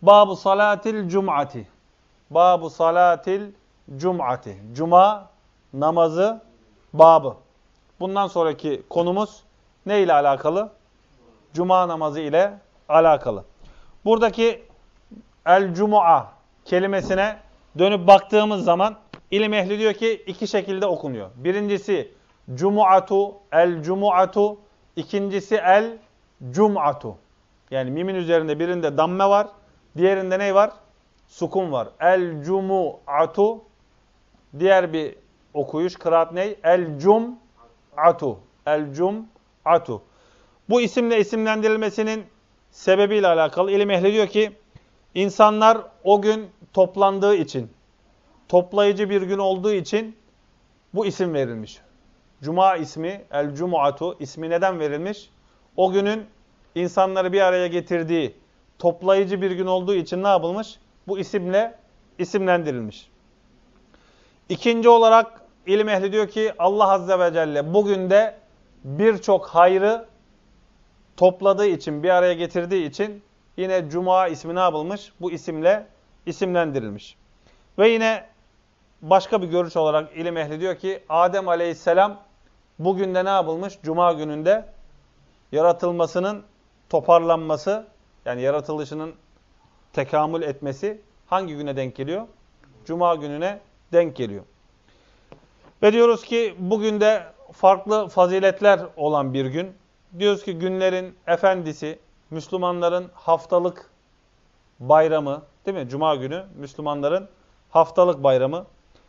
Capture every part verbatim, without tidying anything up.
Babu salatil cum'ati. Babu salatil cum'ati. Cuma namazı babı. Bundan sonraki konumuz ne ile alakalı? Cuma namazı ile alakalı. Buradaki el-cumu'a kelimesine dönüp baktığımız zaman ilim ehli diyor ki iki şekilde okunuyor. Birincisi cumu'atu, el-cumu'atu. İkincisi el-cum'atu. Yani mimin üzerinde birinde damme var. Diğerinde ne var? Sukun var. El-cumu'atu. Diğer bir okuyuş, kıraat ne? El-cum'atu. El-cum'atu. Bu isimle isimlendirilmesinin sebebiyle alakalı ilim ehli diyor ki insanlar o gün toplandığı için, toplayıcı bir gün olduğu için bu isim verilmiş. Cuma ismi, el-cumu'atu ismi neden verilmiş? O günün insanları bir araya getirdiği, toplayıcı bir gün olduğu için ne yapılmış? Bu isimle isimlendirilmiş. İkinci olarak ilim ehli diyor ki Allah Azze ve Celle bugün de birçok hayrı topladığı için, bir araya getirdiği için yine Cuma ismi ne yapılmış? Bu isimle isimlendirilmiş. Ve yine başka bir görüş olarak ilim ehli diyor ki Adem Aleyhisselam bugün de ne yapılmış? Cuma gününde yaratılmasının toparlanması, yani yaratılışının tekamül etmesi hangi güne denk geliyor? Cuma gününe denk geliyor. Ve diyoruz ki bugün de farklı faziletler olan bir gün. Diyoruz ki günlerin efendisi, Müslümanların haftalık bayramı, değil mi? Cuma günü Müslümanların haftalık bayramı.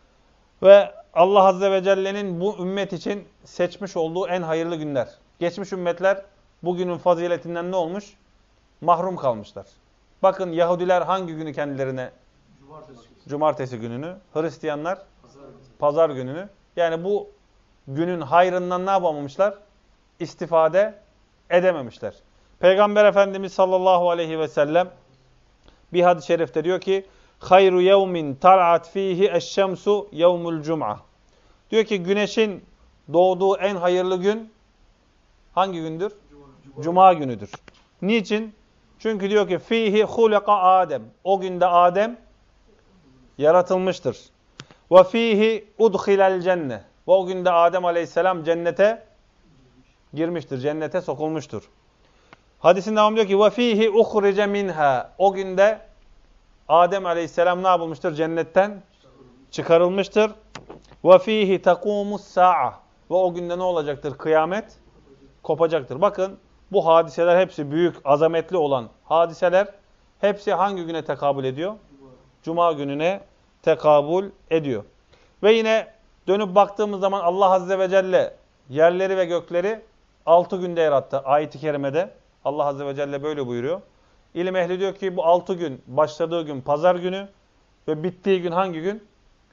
Ve Allah Azze ve Celle'nin bu ümmet için seçmiş olduğu en hayırlı günler. Geçmiş ümmetler bugünün faziletinden ne olmuş? Mahrum kalmışlar. Bakın Yahudiler hangi günü kendilerine? Cumartesi, Cumartesi gününü. Hristiyanlar? Pazar, Pazar gününü. Yani bu günün hayrından ne yapamamışlar? İstifade edememişler. Peygamber Efendimiz sallallahu aleyhi ve sellem bir hadis-i şerifte diyor ki hayru yevmin tal'at fihi eşşemsu yevmul cum'a. Diyor ki güneşin doğduğu en hayırlı gün hangi gündür? Cuma, Cuma günüdür. Niçin? Çünkü diyor ki fihi hulaka Adem. O günde Adem yaratılmıştır. Ve fihi udkhilel cenne. Ve o günde Adem Aleyhisselam cennete girmiştir. Cennete sokulmuştur. Hadisin devamı diyor ki ve fihi uhrice minha. O günde Adem Aleyhisselam ne yapılmıştır? Cennetten çıkarılmıştır. Ve fihi takumus sa'a. Ve o günde ne olacaktır? Kıyamet kopacaktır. Bakın bu hadiseler hepsi büyük, azametli olan hadiseler. Hepsi hangi güne tekabül ediyor? Cuma gününe tekabül ediyor. Ve yine dönüp baktığımız zaman Allah Azze ve Celle yerleri ve gökleri altı günde yarattı. Ayet-i kerimede Allah Azze ve Celle böyle buyuruyor. İlim ehli diyor ki bu altı gün, başladığı gün pazar günü ve bittiği gün hangi gün?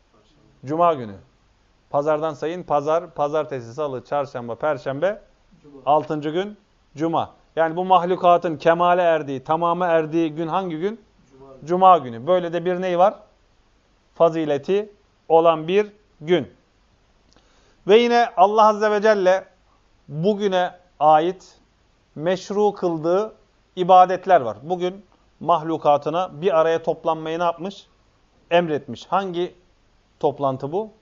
Cuma günü. Pazardan sayın. Pazar, pazartesi, salı, çarşamba, perşembe, Cuma. altıncı gün Cuma. Yani bu mahlukatın kemale erdiği, tamama erdiği gün hangi gün? Cuma, Cuma günü. Böyle de bir neyi var? Fazileti olan bir gün. Ve yine Allah Azze ve Celle bugüne ait meşru kıldığı ibadetler var. Bugün mahlukatına bir araya toplanmayı ne yapmış? Emretmiş. Hangi toplantı bu?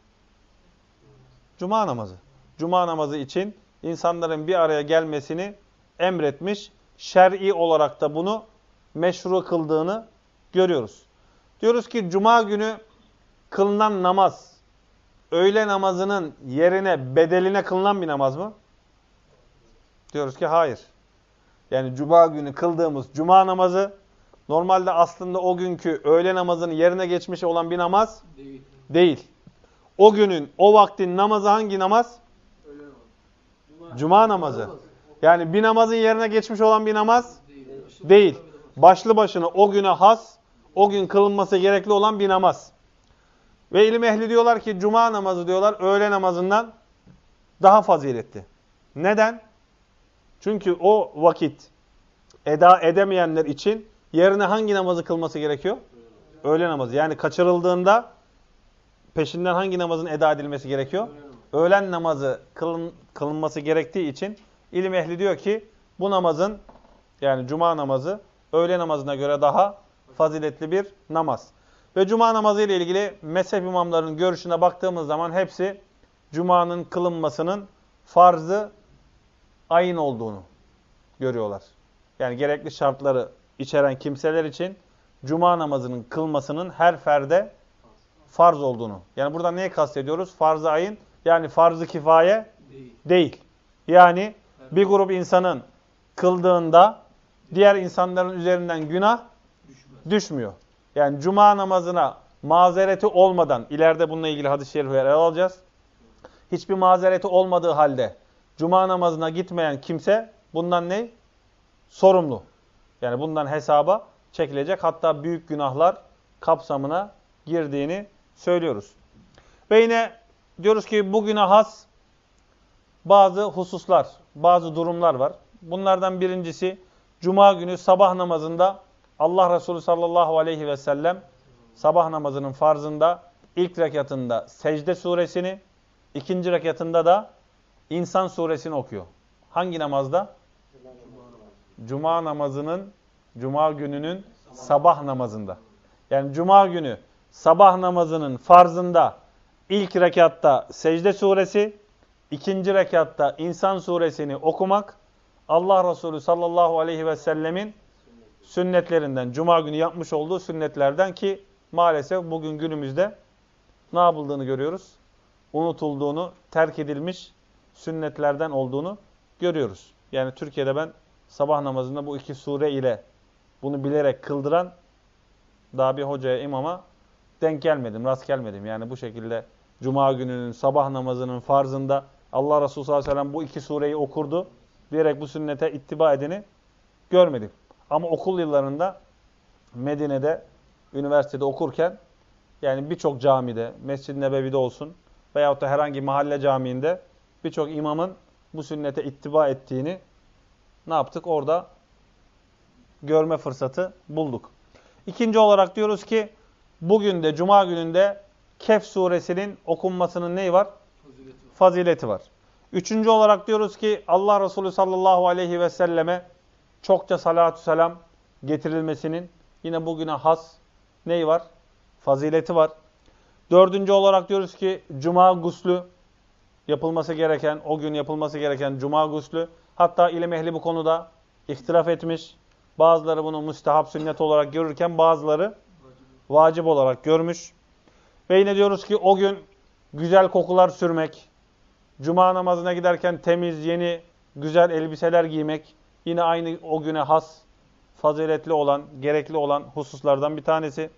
Cuma namazı. Cuma namazı için insanların bir araya gelmesini emretmiş. Şer'i olarak da bunu meşru kıldığını görüyoruz. Diyoruz ki Cuma günü kılınan namaz, öğle namazının yerine, bedeline kılınan bir namaz mı? Diyoruz ki hayır. Yani Cuma günü kıldığımız Cuma namazı, normalde aslında o günkü öğle namazının yerine geçmiş olan bir namaz değil. değil. O günün, o vaktin namazı hangi namaz? Öğle namazı. Cuma, Cuma namazı. namazı. Yani bir namazın yerine geçmiş olan bir namaz değil. değil. Başlı başına o güne has, o gün kılınması gerekli olan bir namaz. Ve ilim ehli diyorlar ki Cuma namazı diyorlar öğle namazından daha faziletli. Neden? Çünkü o vakit eda edemeyenler için yerine hangi namazı kılması gerekiyor? Öğle namazı. Yani kaçırıldığında peşinden hangi namazın eda edilmesi gerekiyor? Öğlen namazı kılın, kılınması gerektiği için ilim ehli diyor ki bu namazın yani Cuma namazı öğle namazına göre daha faziletli bir namaz. Ve cuma namazı ile ilgili mezhep imamlarının görüşüne baktığımız zaman hepsi cumanın kılınmasının farz-ı ayın olduğunu görüyorlar. Yani gerekli şartları içeren kimseler için cuma namazının kılmasının her ferde farz olduğunu. Yani burada neyi kastediyoruz? Farz-ı ayın, yani farz-ı kifaye değil. değil. Yani bir grup insanın kıldığında diğer insanların üzerinden günah Düşmez. düşmüyor. Yani cuma namazına mazereti olmadan, ileride bununla ilgili hadis-i şerifleri ele alacağız. Hiçbir mazereti olmadığı halde cuma namazına gitmeyen kimse bundan ne? Sorumlu. Yani bundan hesaba çekilecek. Hatta büyük günahlar kapsamına girdiğini söylüyoruz. Ve yine diyoruz ki bugüne has bazı hususlar, bazı durumlar var. Bunlardan birincisi cuma günü sabah namazında Allah Resulü sallallahu aleyhi ve sellem sabah namazının farzında ilk rekatında Secde suresini, ikinci rekatında da İnsan suresini okuyor. Hangi namazda? Cuma namazının, cuma gününün sabah namazında. Yani cuma günü sabah namazının farzında ilk rekatta Secde suresi, ikinci rekatta İnsan suresini okumak Allah Resulü sallallahu aleyhi ve sellemin sünnetlerinden, cuma günü yapmış olduğu sünnetlerden ki maalesef bugün günümüzde ne yapıldığını görüyoruz? Unutulduğunu, terk edilmiş sünnetlerden olduğunu görüyoruz. Yani Türkiye'de ben sabah namazında bu iki sure ile bunu bilerek kıldıran daha bir hocaya, imama denk gelmedim, rast gelmedim. Yani bu şekilde cuma gününün sabah namazının farzında Allah Resulü sallallahu aleyhi ve sellem bu iki sureyi okurdu diyerek bu sünnete ittiba edeni görmedim. Ama okul yıllarında Medine'de, üniversitede okurken yani birçok camide, Mescid-i Nebevi'de olsun veyahut da herhangi mahalle camiinde birçok imamın bu sünnete ittiba ettiğini ne yaptık? Orada görme fırsatı bulduk. İkinci olarak diyoruz ki bugün de cuma gününde Kehf suresinin okunmasının neyi var? Fazileti var. Fazileti var. Üçüncü olarak diyoruz ki Allah Resulü sallallahu aleyhi ve selleme çokça salatü selam getirilmesinin yine bugüne has neyi var? Fazileti var. Dördüncü olarak diyoruz ki cuma guslü yapılması gereken, o gün yapılması gereken cuma guslü. Hatta ilim ehli bu konuda ihtilaf etmiş. Bazıları bunu müstehap sünnet olarak görürken bazıları vacip olarak görmüş. Ve yine diyoruz ki o gün güzel kokular sürmek, cuma namazına giderken temiz, yeni, güzel elbiseler giymek yine aynı o güne has, faziletli olan, gerekli olan hususlardan bir tanesi.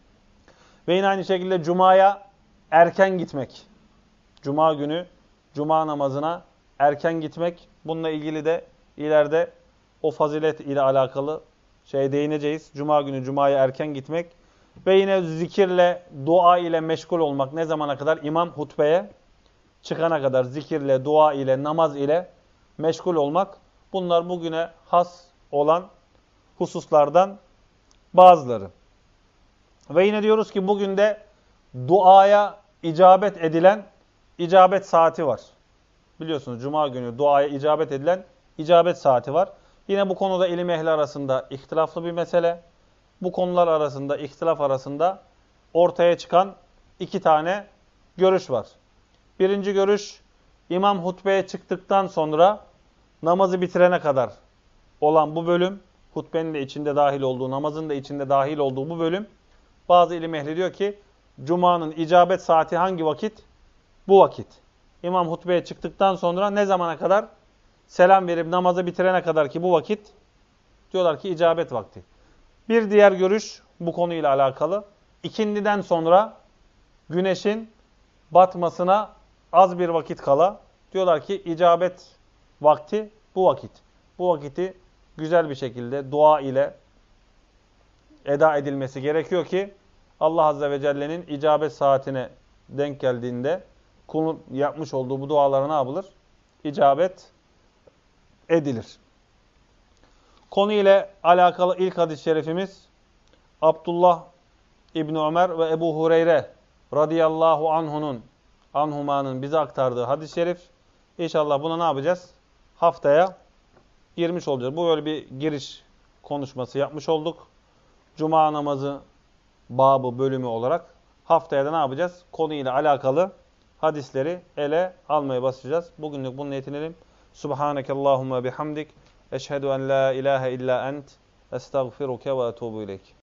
Ve yine aynı şekilde cumaya erken gitmek. Cuma günü cuma namazına erken gitmek. Bununla ilgili de ileride o fazilet ile alakalı şey değineceğiz. Cuma günü cumaya erken gitmek. Ve yine zikirle, dua ile meşgul olmak. Ne zamana kadar? İmam hutbeye çıkana kadar zikirle, dua ile, namaz ile meşgul olmak. Bunlar bugüne has olan hususlardan bazıları. Ve yine diyoruz ki bugün de duaya icabet edilen icabet saati var. Biliyorsunuz cuma günü duaya icabet edilen icabet saati var. Yine bu konuda ilim ehli arasında ihtilaflı bir mesele. Bu konular arasında, ihtilaf arasında ortaya çıkan iki tane görüş var. Birinci görüş, imam hutbeye çıktıktan sonra namazı bitirene kadar olan bu bölüm, hutbenin de içinde dahil olduğu, namazın da içinde dahil olduğu bu bölüm, bazı ilim ehli diyor ki, Cuma'nın icabet saati hangi vakit? Bu vakit. İmam hutbeye çıktıktan sonra ne zamana kadar? Selam verip namazı bitirene kadar ki bu vakit, diyorlar ki icabet vakti. Bir diğer görüş bu konuyla alakalı, ikindiden sonra güneşin batmasına az bir vakit kala, diyorlar ki icabet vakti bu vakit. Bu vakiti güzel bir şekilde dua ile eda edilmesi gerekiyor ki Allah Azze ve Celle'nin icabet saatine denk geldiğinde kulun yapmış olduğu bu dualara ne yapılır? İcabet edilir. Konu ile alakalı ilk hadis-i şerifimiz Abdullah İbni Ömer ve Ebu Hureyre radıyallahu anhunun anhumanın bize aktardığı hadis-i şerif. İnşallah buna ne yapacağız? Haftaya girmiş olacağız. Bu böyle bir giriş konuşması yapmış olduk. Cuma namazı babı bölümü olarak haftaya da ne yapacağız? Konuyla alakalı hadisleri ele almaya başlayacağız. Bugünlük bununla yetinelim. Subhanekallahumma bihamdik. Eşhedü en la ilahe illa ent. Estağfiruke ve etubu ileyk.